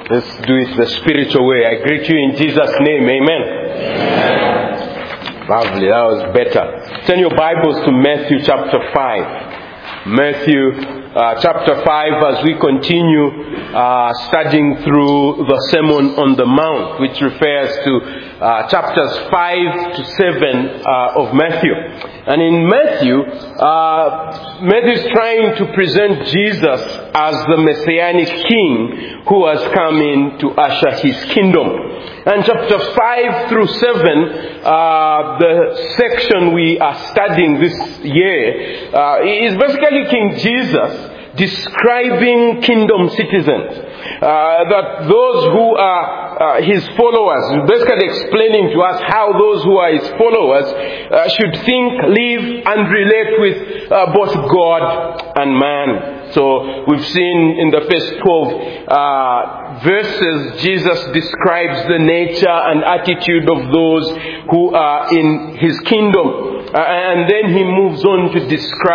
Let's do it the spiritual way. I greet you in Jesus' name. Amen. Lovely. That was better. Turn your Bibles to Matthew chapter 5. Matthew chapter 5, as we continue studying through the Sermon on the Mount, which refers to chapters 5 to 7 of Matthew. And in Matthew, Matthew is trying to present Jesus as the Messianic King who has come in to usher his kingdom. And chapter 5 through 7, the section we are studying this year, is basically King Jesus describing kingdom citizens. That those who are his followers, basically explaining to us how those who are his followers should think, live and relate with both God and man. So we've seen in the first 12 verses, Jesus describes the nature and attitude of those who are in his kingdom. And then he moves on to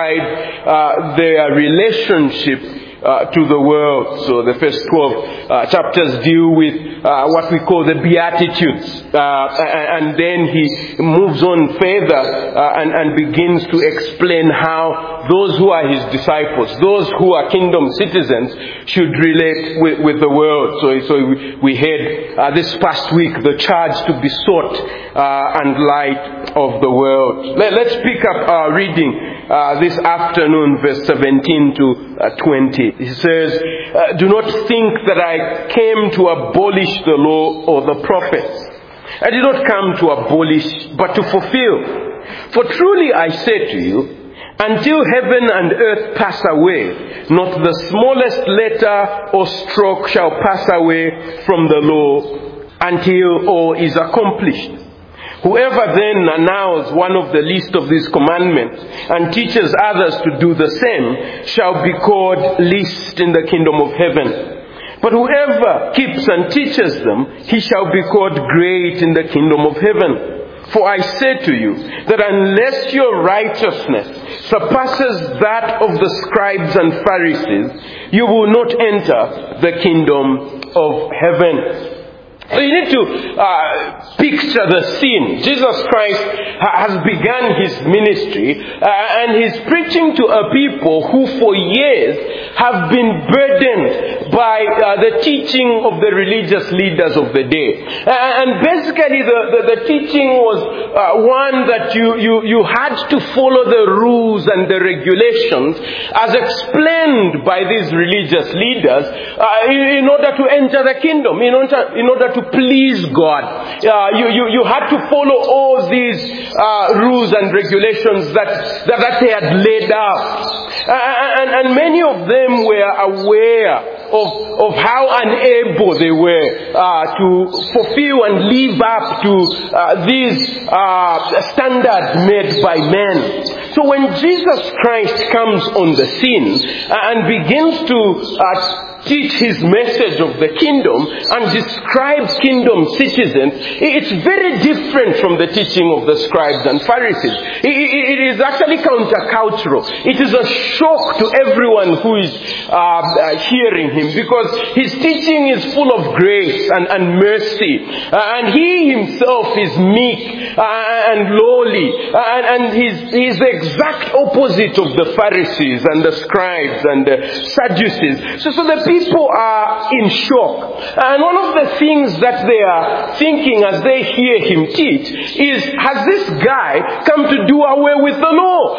describe their relationship to the world. So the first 12 chapters deal with what we call the Beatitudes. And then he moves on further and begins to explain how those who are his disciples, those who are kingdom citizens, should relate with the world. So we had this past week the charge to be salt and light of the world. Let's pick up our reading this afternoon, verse 17 to 20. He says, "Do not think that I came to abolish the law or the prophets. I did not come to abolish, but to fulfill. For truly I say to you, until heaven and earth pass away, not the smallest letter or stroke shall pass away from the law until all is accomplished. Whoever then announces one of the least of these commandments and teaches others to do the same shall be called least in the kingdom of heaven. But whoever keeps and teaches them, he shall be called great in the kingdom of heaven. For I say to you that unless your righteousness surpasses that of the scribes and Pharisees, you will not enter the kingdom of heaven." So you need to picture the scene. Jesus Christ has begun his ministry and he's preaching to a people who for years have been burdened by the teaching of the religious leaders of the day. And basically the teaching was one that you had to follow the rules and the regulations as explained by these religious leaders in order to enter the kingdom, in order to please God. You had to follow all these rules and regulations that they had laid out. And many of them were aware of how unable they were to fulfill and live up to these standards made by men. So when Jesus Christ comes on the scene and begins to teach his message of the kingdom and describe kingdom citizens, it's very different from the teaching of the scribes and Pharisees. It is actually countercultural. It is a shock to everyone who is hearing him, because his teaching is full of grace and mercy, and he himself is meek and lowly, and he's the exact opposite of the Pharisees and the scribes and the Sadducees. So the people are in shock. And one of the things that they are thinking as they hear him teach is, has this guy come to do away with the law?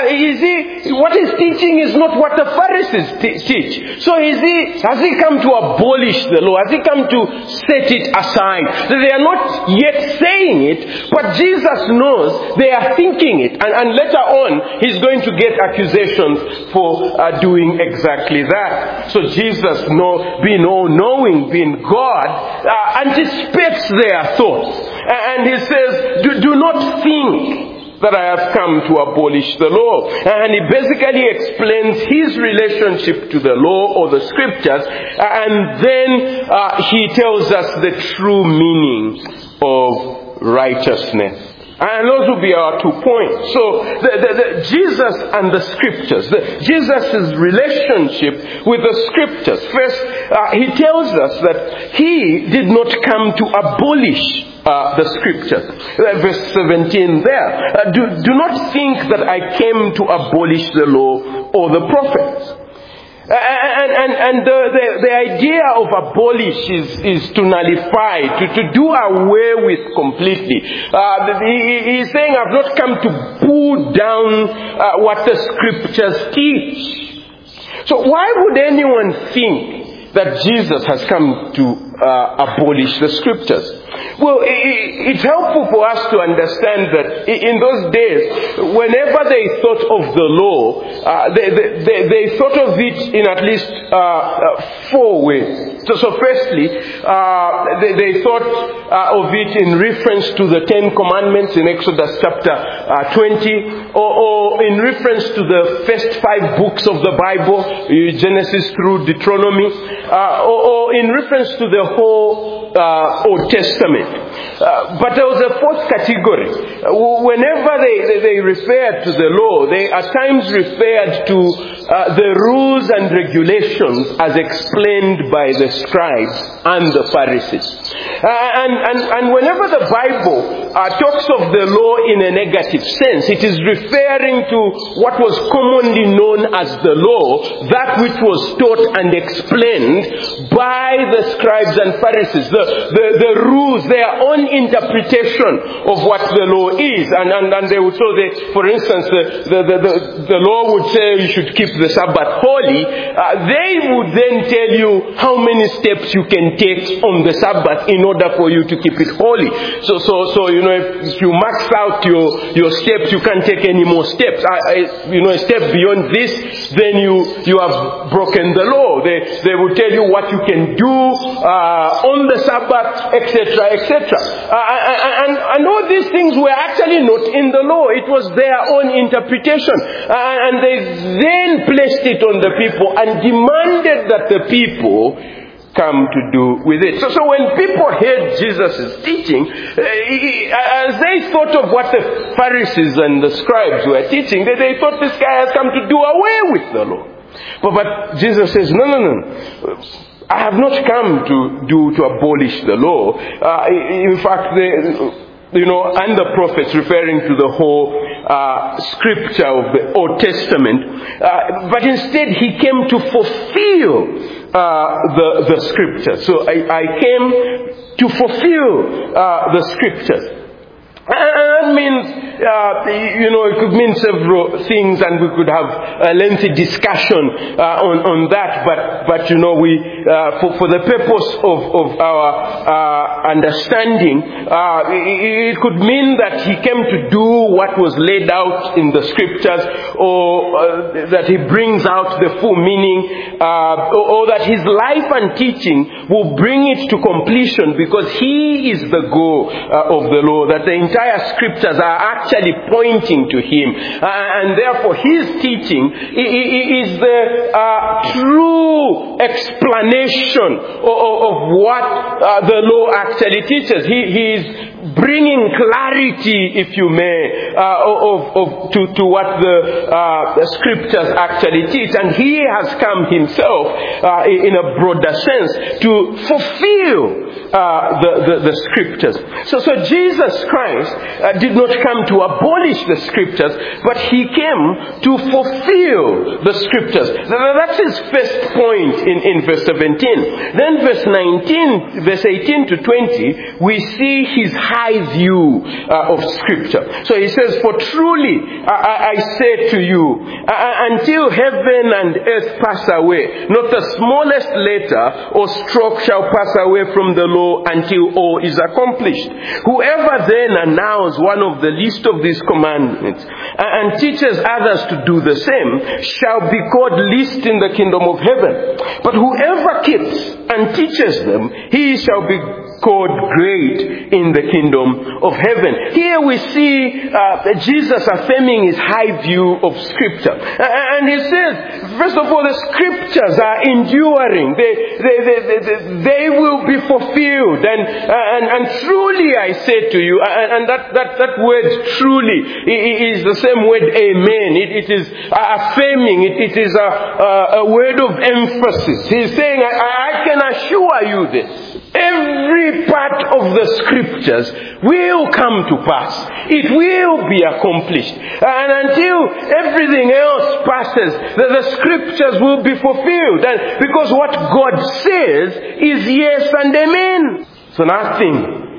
What he's teaching is not what the Pharisees teach. So has he come to abolish the law? Has he come to set it aside? They are not yet saying it, but Jesus knows they are thinking it. And later on, he's going to get accusations for doing exactly that. So Jesus, being all-knowing, being God, anticipates their thoughts. And he says, do not think that I have come to abolish the law. And he basically explains his relationship to the law or the scriptures. And then he tells us the true meaning of righteousness. And those will be our 2 points. So, Jesus and the Scriptures. Jesus' relationship with the Scriptures. First, he tells us that he did not come to abolish the Scriptures. Verse 17 there. Do not think that I came to abolish the law or the prophets. And the idea of abolish is to nullify, to do away with completely. He's saying, I've not come to pull down what the Scriptures teach. So why would anyone think that Jesus has come to abolish the Scriptures? Well, it's helpful for us to understand that in those days, whenever they thought of the law, they thought of it in at least 4 ways. So firstly, they thought of it in reference to the 10 Commandments in Exodus chapter 20, or in reference to the first 5 books of the Bible, Genesis through Deuteronomy, or in reference to the whole Old Testament. But there was a 4th category. Whenever they referred to the law, they at times referred to the rules and regulations as explained by the scribes and the Pharisees. And whenever the Bible talks of the law in a negative sense, it is referring to what was commonly known as the law, that which was taught and explained by the scribes and Pharisees, the rules, their own interpretation of what the law is. And they would, for instance, the law would say you should keep the Sabbath holy. They would then tell you how many steps you can take on the Sabbath in order for you to keep it holy. So if you max out your steps, you can't take any more steps. A step beyond this, then you have broken the law. They will tell you what you can do on the Sabbath, etc., etc. And all these things were actually not in the law. It was their own interpretation. And they then placed it on the people and demanded that the people come to do with it. So when people heard Jesus' teaching, as they thought of what the Pharisees and the scribes were teaching, they thought this guy has come to do away with the law. But Jesus says, no. I have not come to abolish the law. In fact, and the prophets, referring to the whole scripture of the Old Testament. But instead, he came to fulfill the scripture. So I came to fulfill the scriptures. And that means, it could mean several things, and we could have a lengthy discussion on that. But we, for the purpose of our understanding, it could mean that he came to do what was laid out in the scriptures, or that he brings out the full meaning, or that his life and teaching will bring it to completion, because he is the goal of the law, that the entire scriptures are actually pointing to him, and therefore his teaching is the true explanation of what the law actually teaches. He is bringing clarity, if you may, to what the scriptures actually teach, and he has come himself in a broader sense to fulfill the scriptures. So Jesus Christ did not come to abolish the scriptures, but he came to fulfill the scriptures. That's his first point in verse 17. Then verse 18 to 20, we see his high view of scripture. So he says, for truly I say to you, until heaven and earth pass away, not the smallest letter or stroke shall pass away from the law until all is accomplished. Whoever then announces one of the least of these commandments and teaches others to do the same shall be called least in the kingdom of heaven. But whoever keeps and teaches them, he shall be called great in the kingdom of heaven. Here we see Jesus affirming his high view of Scripture. And he says, first of all, the Scriptures are enduring. They will be fulfilled. And truly I say to you, and that word truly is the same word amen. It is affirming. It is a word of emphasis. He's saying, I can assure you this. Every part of the Scriptures will come to pass. It will be accomplished. And until everything else passes, the Scriptures will be fulfilled. And because what God says is yes and amen. So nothing,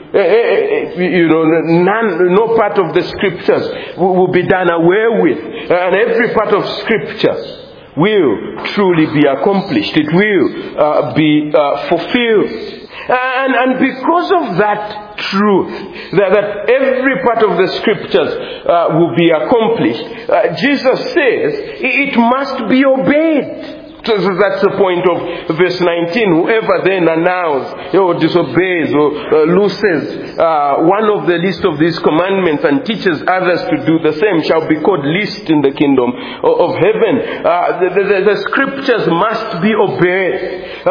no part of the Scriptures will be done away with. And every part of Scripture will truly be accomplished. It will be fulfilled. And because of that truth, that every part of the Scriptures will be accomplished, Jesus says it must be obeyed. So that's the point of verse 19. Whoever then announces or disobeys or loses one of the least of these commandments and teaches others to do the same shall be called least in the kingdom of heaven. The Scriptures must be obeyed.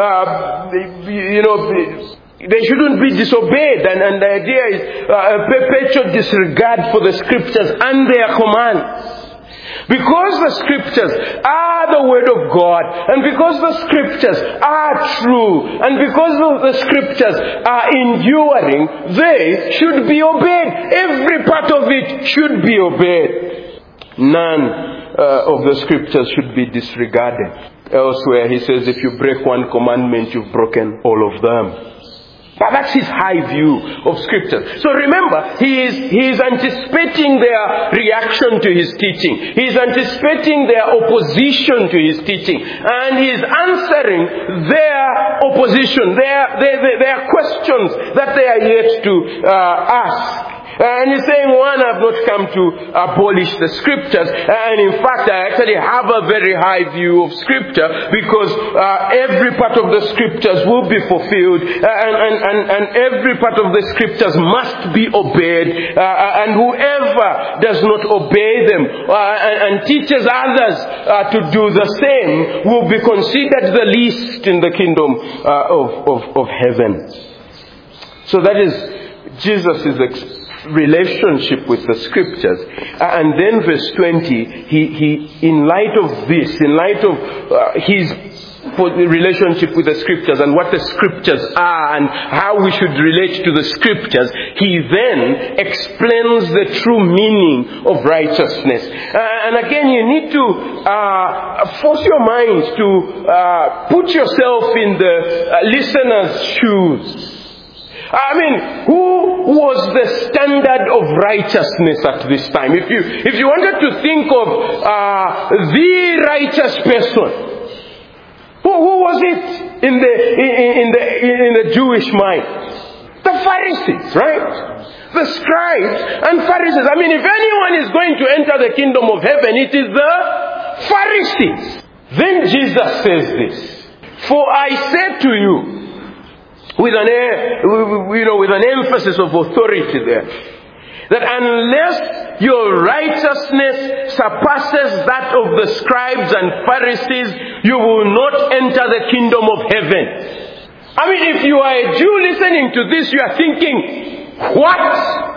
They shouldn't be disobeyed, and the idea is a perpetual disregard for the Scriptures and their commands. Because the Scriptures are the Word of God, and because the Scriptures are true, and because the Scriptures are enduring, they should be obeyed. Every part of it should be obeyed. None of the Scriptures should be disregarded. Elsewhere he says, if you break one commandment, you've broken all of them. But that's his high view of Scripture. So remember, he is anticipating their reaction to his teaching. He is anticipating their opposition to his teaching. And he is answering their opposition, their questions that they are yet to ask. And he's saying, one, I've not come to abolish the Scriptures. And in fact, I actually have a very high view of Scripture, because every part of the Scriptures will be fulfilled, and every part of the Scriptures must be obeyed. And whoever does not obey them and teaches others to do the same will be considered the least in the kingdom of heaven. So that is Jesus' relationship with the Scriptures. And then verse 20, he in light of this, in light of his relationship with the Scriptures and what the Scriptures are and how we should relate to the Scriptures, he then explains the true meaning of righteousness. And again, you need to force your mind to put yourself in the listener's shoes. I mean, who was the standard of righteousness at this time? If you wanted to think of the righteous person, who was it in the Jewish mind? The Pharisees, right? The scribes and Pharisees. I mean, if anyone is going to enter the kingdom of heaven, it is the Pharisees. Then Jesus says this: "For I say to you," with an emphasis of authority there, that unless your righteousness surpasses that of the scribes and Pharisees, you will not enter the kingdom of heaven. I mean, if you are a Jew listening to this, you are thinking, what?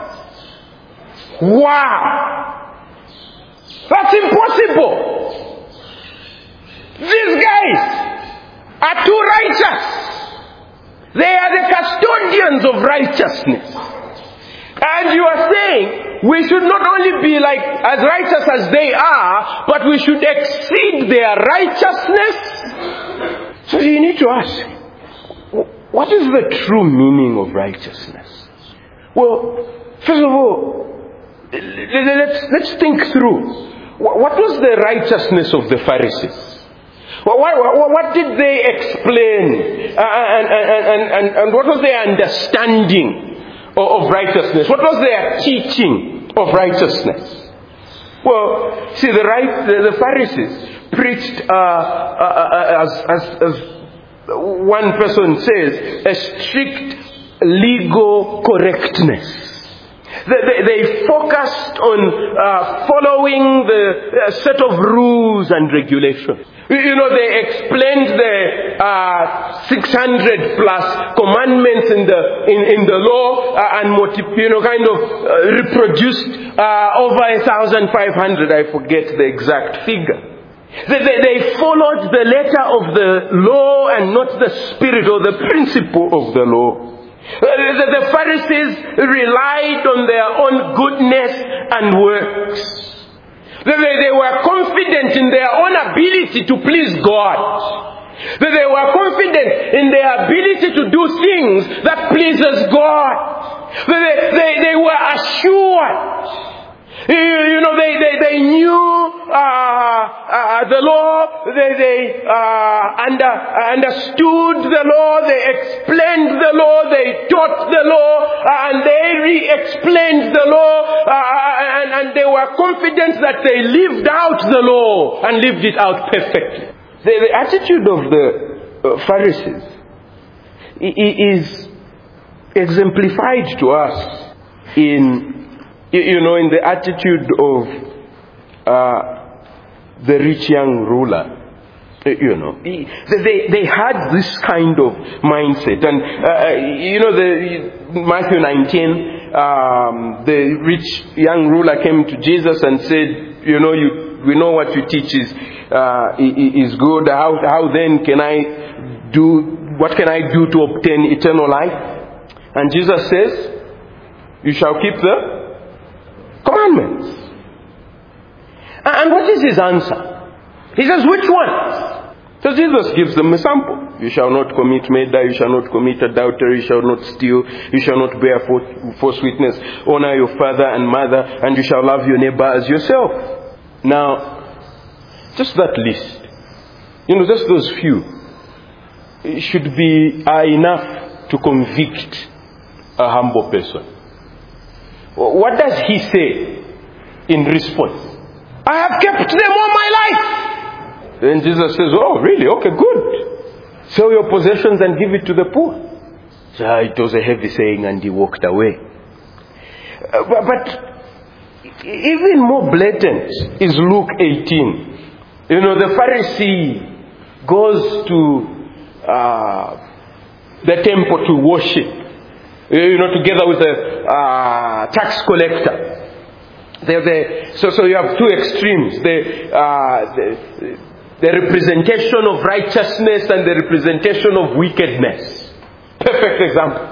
Wow! That's impossible! These guys are too righteous! They are the custodians of righteousness. And you are saying we should not only be like as righteous as they are, but we should exceed their righteousness. So you need to ask, what is the true meaning of righteousness? Well, first of all, let's think through. What was the righteousness of the Pharisees? What did they explain? And what was their understanding of righteousness? What was their teaching of righteousness? Well, see, the Pharisees preached, as one person says, a strict legal correctness. They focused on following the set of rules and regulations. They explained the 600 plus commandments in the law and reproduced over 1,500. I forget the exact figure. They followed the letter of the law and not the spirit or the principle of the law. The Pharisees relied on their own goodness and works. They were confident in their own ability to please God. They were confident in their ability to do things that pleases God. They were assured. They knew the law. They understood the law. They explained the law. They taught the law, and they re-explained the law. And they were confident that they lived out the law and lived it out perfectly. The attitude of the Pharisees is exemplified to us in the attitude of the rich young ruler. They had this kind of mindset. And, Matthew 19, the rich young ruler came to Jesus and said, we know what you teach is good. How then can I do, what can I do to obtain eternal life? And Jesus says, you shall keep the commandments. And what is his answer? He says, which ones? So Jesus gives them a sample. You shall not commit murder, you shall not commit adultery, you shall not steal, you shall not bear false witness, honor your father and mother, and you shall love your neighbor as yourself. Now, just that list, just those few, should be enough to convict a humble person. What does he say in response? I have kept them all my life. Then Jesus says, oh, really? Okay, good. Sell your possessions and give it to the poor. So it was a heavy saying, and he walked away. But even more blatant is Luke 18. The Pharisee goes to the temple to worship. Together with the tax collector. So you have two extremes. The representation of righteousness and the representation of wickedness. Perfect example.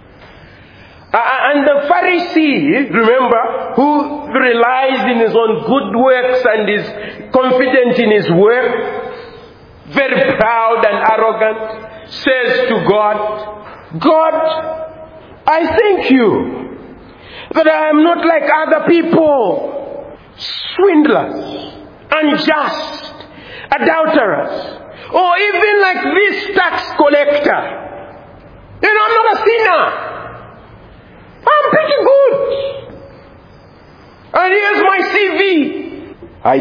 And the Pharisee, remember, who relies in his own good works and is confident in his work, very proud and arrogant, says to God, God, I thank you that I am not like other people, swindlers, unjust, adulterers, or even like this tax collector. I'm not a sinner. I'm pretty good. And here's my CV.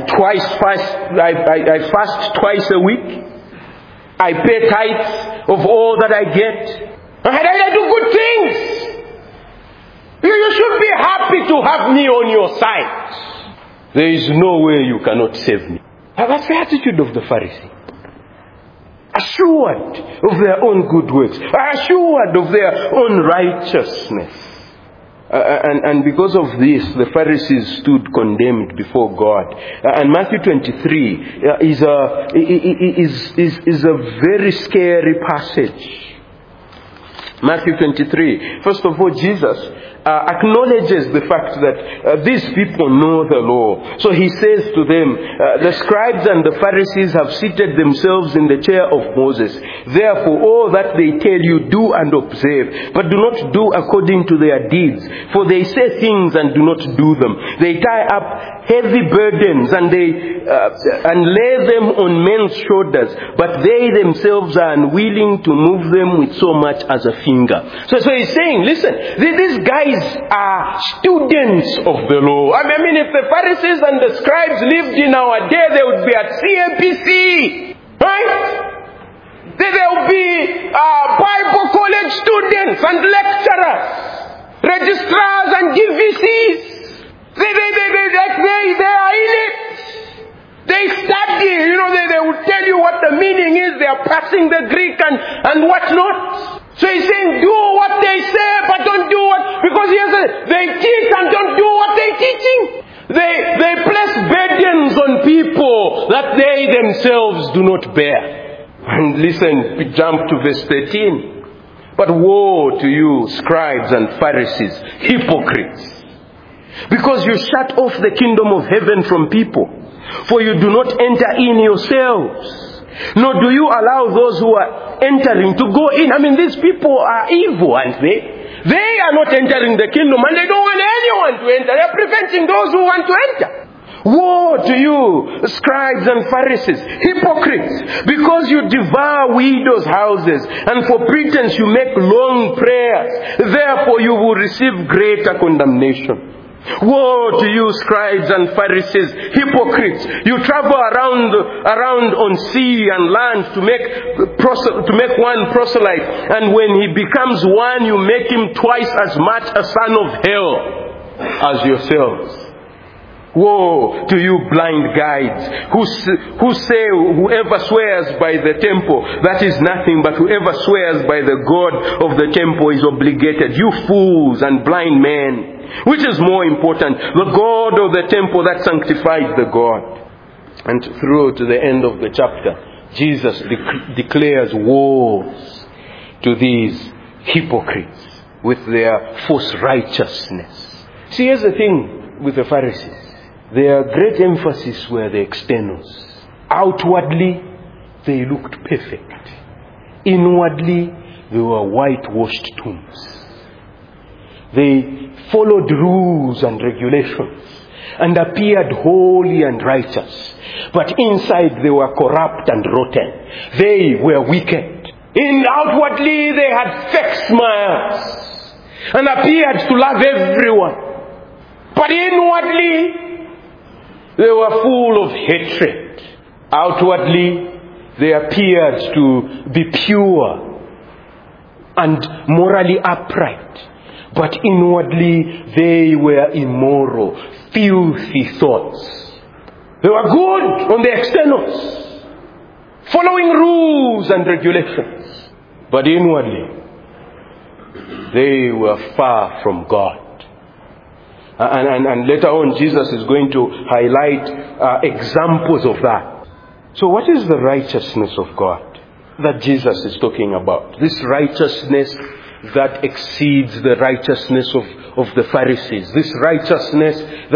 I fast twice a week. I pay tithes of all that I get. I do good things. You should be happy to have me on your side. There is no way you cannot save me. That's the attitude of the Pharisee. Assured of their own good works. Assured of their own righteousness. And because of this, the Pharisees stood condemned before God. And Matthew 23 is a very scary passage. Matthew 23. First of all, Jesus acknowledges the fact that these people know the law. So he says to them, the scribes and the Pharisees have seated themselves in the chair of Moses. Therefore, all that they tell you, do and observe, but do not do according to their deeds. For they say things and do not do them. They tie up heavy burdens and lay them on men's shoulders, but they themselves are unwilling to move them with so much as a finger. So he's saying, listen, these guys are students of the law. I mean, if the Pharisees and the scribes lived in our day, they would be at CAPC, right? There will be Bible college students and lecturers surpassing the Greek and whatnot. So he's saying, do what they say, but don't do what, because they teach and don't do what they're teaching. They place burdens on people that they themselves do not bear. And listen, jump to verse 13. But woe to you, scribes and Pharisees, hypocrites! Because you shut off the kingdom of heaven from people, for you do not enter in yourselves, nor do you allow those who are entering to go in. I mean, these people are evil, aren't they? They are not entering the kingdom, and they don't want anyone to enter. They're preventing those who want to enter. Woe to you, scribes and Pharisees, hypocrites, because you devour widows' houses, and for pretense you make long prayers. Therefore you will receive greater condemnation. Woe to you, scribes and Pharisees, hypocrites! You travel around on sea and land to make one proselyte, and when he becomes one, you make him twice as much a son of hell as yourselves. Woe to you, blind guides, who say whoever swears by the temple, that is nothing, but whoever swears by the God of the temple is obligated. You fools and blind men! Which is more important, the God of the temple that sanctifies the God? And through to the end of the chapter, Jesus declares woes to these hypocrites with their false righteousness. See, here's the thing with the Pharisees. Their great emphasis were the externals. Outwardly, they looked perfect. Inwardly, they were whitewashed tombs. They followed rules and regulations and appeared holy and righteous. But inside they were corrupt and rotten. They were wicked. Outwardly they had fake smiles and appeared to love everyone. But inwardly they were full of hatred. Outwardly they appeared to be pure and morally upright. But inwardly they were immoral, filthy thoughts. They were good on the externals, following rules and regulations. But inwardly, they were far from God. And later on, Jesus is going to highlight examples of that. So what is the righteousness of God that Jesus is talking about? This righteousness that exceeds the righteousness of the Pharisees. This righteousness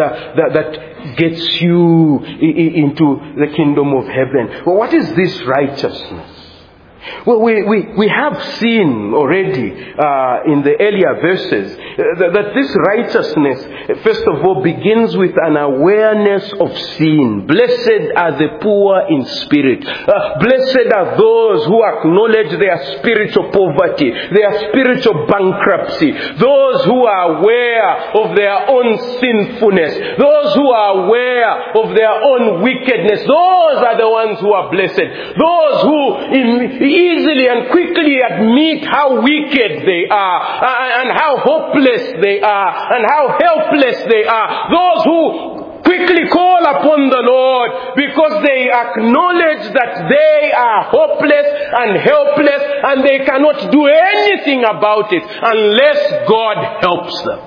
that gets you into the kingdom of heaven. Well, what is this righteousness? Well, we have seen already in the earlier verses that this righteousness, first of all, begins with an awareness of sin. Blessed are the poor in spirit. Blessed are those who acknowledge their spiritual poverty, their spiritual bankruptcy. Those who are aware of their own sinfulness. Those who are aware of their own wickedness. Those are the ones who are blessed. Those who easily and quickly admit how wicked they are and how hopeless they are and how helpless they are. Those who quickly call upon the Lord because they acknowledge that they are hopeless and helpless and they cannot do anything about it unless God helps them.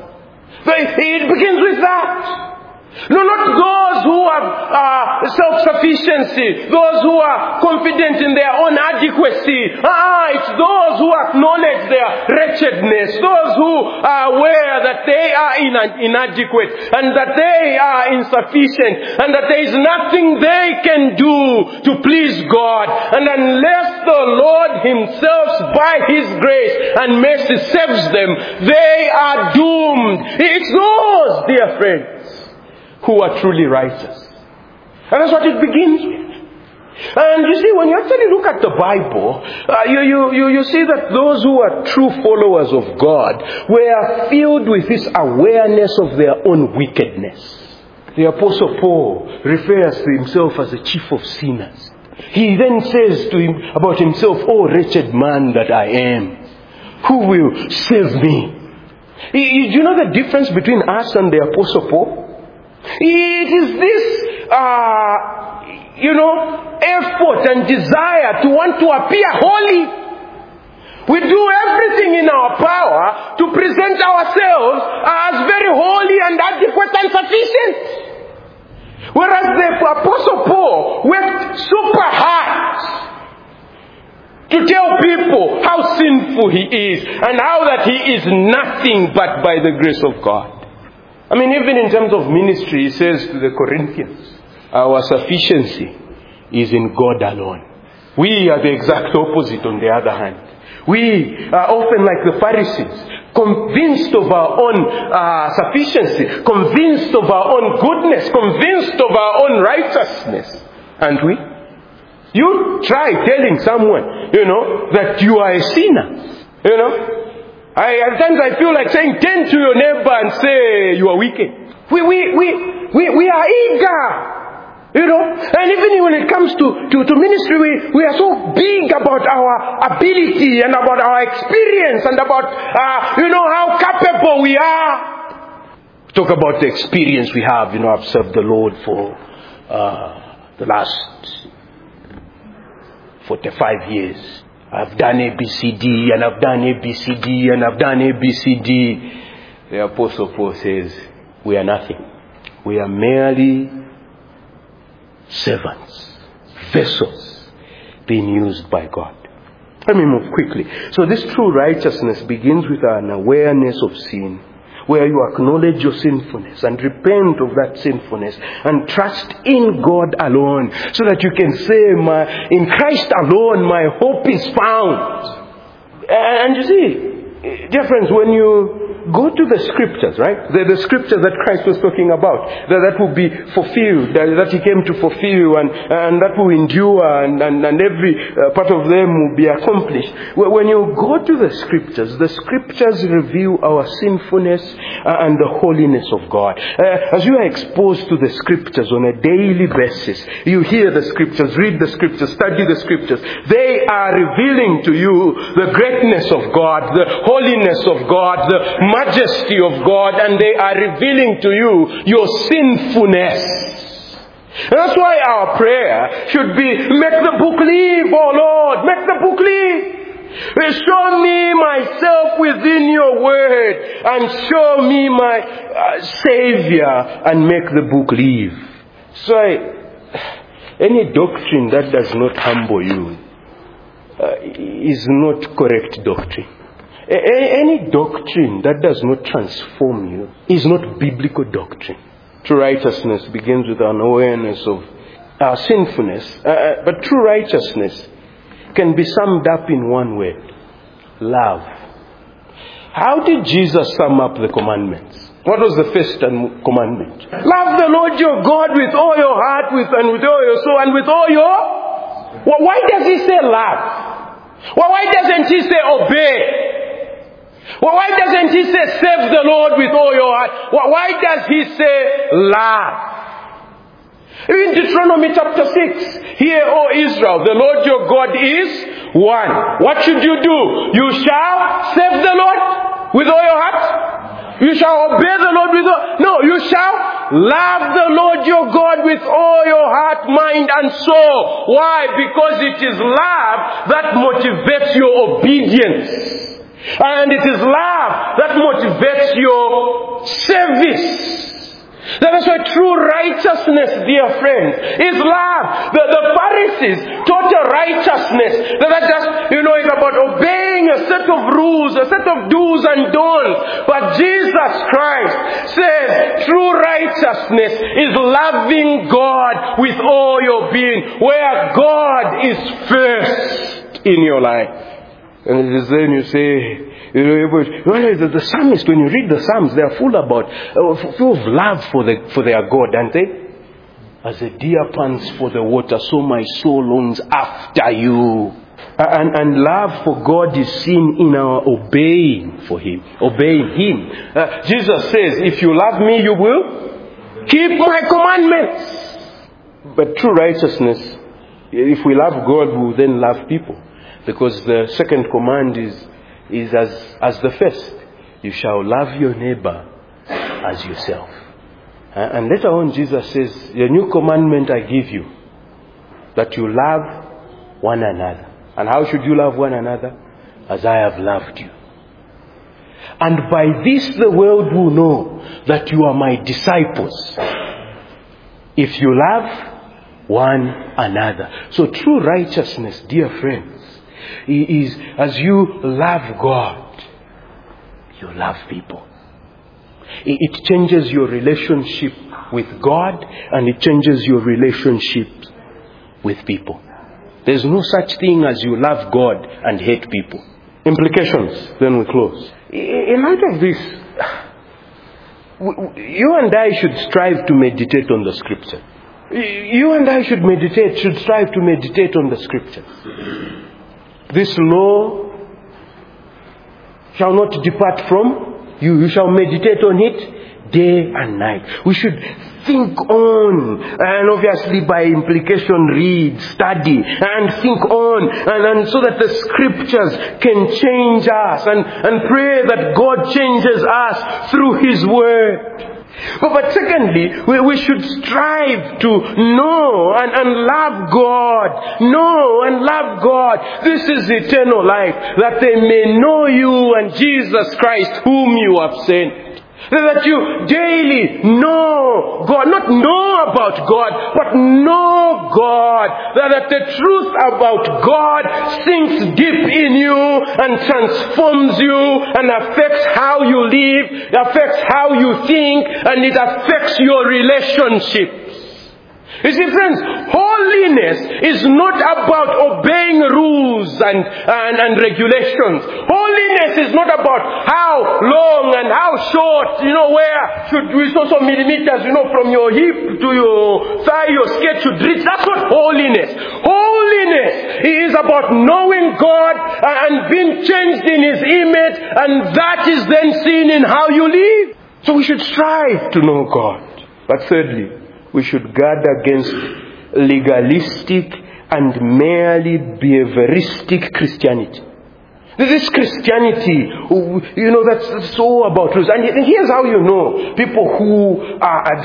It begins with that. No, not those who have self-sufficiency, those who are confident in their own adequacy. It's those who acknowledge their wretchedness, those who are aware that they are inadequate and that they are insufficient and that there is nothing they can do to please God. And unless the Lord Himself, by His grace and mercy, saves them, they are doomed. It's those, dear friends, who are truly righteous. And that's what it begins with. And you see, when you actually look at the Bible, you see that those who are true followers of God were filled with this awareness of their own wickedness. The Apostle Paul refers to himself as the chief of sinners. He then says to him about himself, "Oh, wretched man that I am, who will save me?" Do you know the difference between us and the Apostle Paul? It is this, effort and desire to want to appear holy. We do everything in our power to present ourselves as very holy and adequate and sufficient. Whereas the Apostle Paul worked super hard to tell people how sinful he is and how that he is nothing but by the grace of God. I mean, even in terms of ministry, he says to the Corinthians, our sufficiency is in God alone. We are the exact opposite on the other hand. We are often like the Pharisees, convinced of our own sufficiency, convinced of our own goodness, convinced of our own righteousness. Aren't we? You try telling someone, that you are a sinner. At times I feel like saying, turn to your neighbor and say, you are wicked. We are eager. And even when it comes to ministry, we are so big about our ability and about our experience and about, how capable we are. Talk about the experience we have. I've served the Lord for the last 45 years. I've done ABCD and I've done ABCD and I've done ABCD. The Apostle Paul says, we are nothing. We are merely servants, vessels being used by God. Let me move quickly. So this true righteousness begins with an awareness of sin, where you acknowledge your sinfulness and repent of that sinfulness and trust in God alone, so that you can say, in Christ alone my hope is found. And you see, dear friends, when you go to the scriptures, right? The scriptures that Christ was talking about, that will be fulfilled, that he came to fulfill, and that will endure, and every part of them will be accomplished. When you go to the scriptures reveal our sinfulness and the holiness of God. As you are exposed to the scriptures on a daily basis, you hear the scriptures, read the scriptures, study the scriptures. They are revealing to you the greatness of God, the holiness of God, the majesty of God, and they are revealing to you your sinfulness. And that's why our prayer should be, make the book live, oh Lord, make the book live. Show me myself within your word, and show me my Savior, and make the book live. So any doctrine that does not humble you is not correct doctrine. Any doctrine that does not transform you is not biblical doctrine. True righteousness begins with an awareness of our sinfulness. But true righteousness can be summed up in one word: love. How did Jesus sum up the commandments? What was the first commandment? Love the Lord your God with all your heart, and with all your soul, and with all your... Why does he say love? Why doesn't he say obey? Why doesn't he say serve the Lord with all your heart? Why does he say love? In Deuteronomy chapter 6, hear, O Israel, the Lord your God is one. What should you do? You shall serve the Lord with all your heart. You shall obey the Lord with all... No, you shall love the Lord your God with all your heart, mind, and soul. Why? Because it is love that motivates your obedience. And it is love that motivates your service. That is why true righteousness, dear friends, is love. The Pharisees taught a righteousness that just, is about obeying a set of rules, a set of do's and don'ts. But Jesus Christ says true righteousness is loving God with all your being, where God is first in your life. And it is then you say, the psalmist, when you read the Psalms, they are full of love for their God, aren't they? As a deer pants for the water, so my soul longs after you. And love for God is seen in our obeying for Him, obeying Him. Jesus says, if you love me, you will keep my commandments. But true righteousness, if we love God, we will then love people. Because the second command is as the first. You shall love your neighbor as yourself. And later on Jesus says, the new commandment I give you that you love one another. And how should you love one another? As I have loved you. And by this the world will know that you are my disciples, if you love one another. So true righteousness, dear friends, is as you love God, you love people. It changes your relationship with God, and it changes your relationship with people. There's no such thing as you love God and hate people. Implications, then we close. In light of this, you and I should strive to meditate on the Scripture. You and I should strive to meditate on the Scriptures. This law shall not depart from you. You shall meditate on it day and night. We should think on, and obviously by implication read, study, and think on, and so that the Scriptures can change us, and pray that God changes us through His Word. But secondly, we should strive to know and love God. Know and love God. This is eternal life, that they may know you and Jesus Christ whom you have sent. That you daily know God. Not know about God, but know God. That the truth about God sinks deep in you and transforms you and affects how you live, affects how you think, and it affects your relationships. You see, friends, holiness is not about obeying rules and regulations. Holiness is not about how long and how short, where should we so millimeters, from your hip to your thigh, your skirt should reach. That's not holiness. Holiness is about knowing God and being changed in His image, and that is then seen in how you live. So we should strive to know God. But thirdly, we should guard against legalistic and merely behavioristic Christianity. This Christianity, that's so about rules. And here's how you know people who are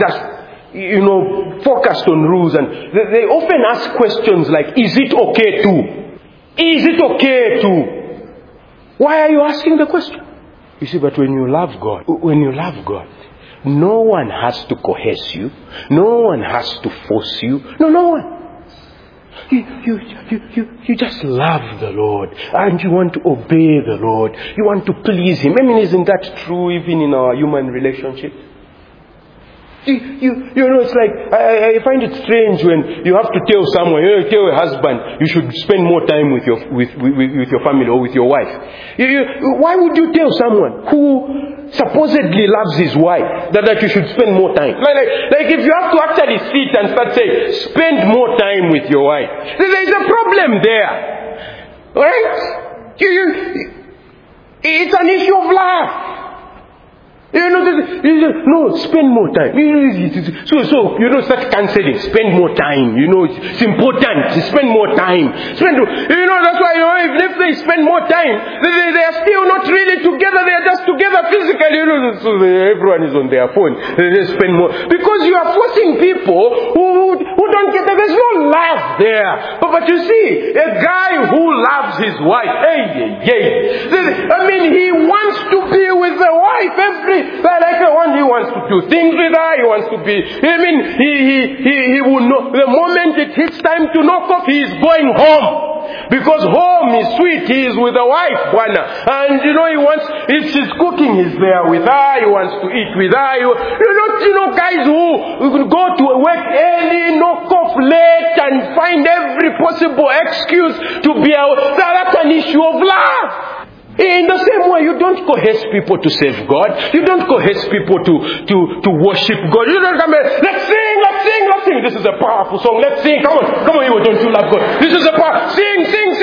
just, focused on rules. And they often ask questions like, is it okay to? Is it okay to? Why are you asking the question? You see, but when you love God, no one has to coerce you. No one has to force you. No one. You just love the Lord, and you want to obey the Lord. You want to please Him. Isn't that true even in our human relationships? It's like, I find it strange when you have to tell someone, you tell a husband, you should spend more time with your family or with your wife. Why would you tell someone who supposedly loves his wife that you should spend more time? Like if you have to actually sit and start saying, spend more time with your wife, there's a problem there. Right? It's an issue of love. No, spend more time. So, start cancelling. Spend more time. It's important to spend more time. That's why, if they spend more time, they are still not really together. They are just together physically. So everyone is on their phone. They spend more. Because you are forcing people who don't get there. There's no love there. But you see, a guy who loves his wife, he wants to be with the wife he wants to do things with her. He wants to be. He will know the moment it hits time to knock off, he is going home, because home is sweet. He is with the wife, and he wants. If she's cooking, he's there with her. He wants to eat with her. Guys who go to work early, knock off late, and find every possible excuse to be out. That's an issue of love. In the same way, you don't coerce people to serve God. You don't coerce people to worship God. You don't come here, let's sing. This is a powerful song. Let's sing. Come on, you don't you love God? This is a power. Sing.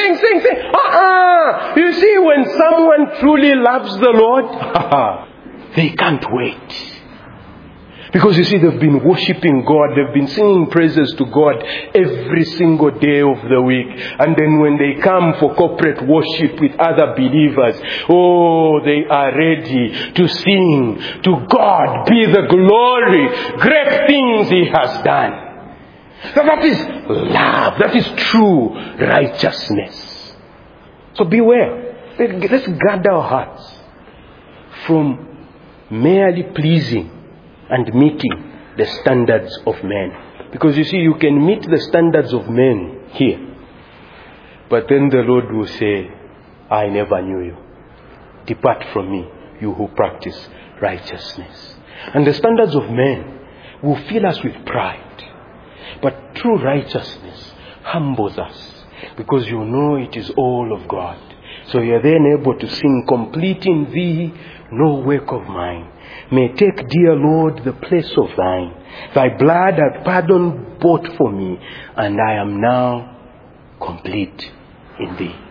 You see, when someone truly loves the Lord, they can't wait. Because you see, they've been worshipping God, they've been singing praises to God every single day of the week. And then when they come for corporate worship with other believers, they are ready to sing. To God be the glory, great things He has done. That is love. That is true righteousness. So beware. Let's guard our hearts from merely pleasing and meeting the standards of men. Because you see, you can meet the standards of men here, but then the Lord will say, I never knew you. Depart from me, you who practice righteousness. And the standards of men will fill us with pride. But true righteousness humbles us, because you know it is all of God. So you are then able to sing, complete in thee no work of mine may take, dear Lord, the place of thine. Thy blood hath pardon bought for me, and I am now complete in thee.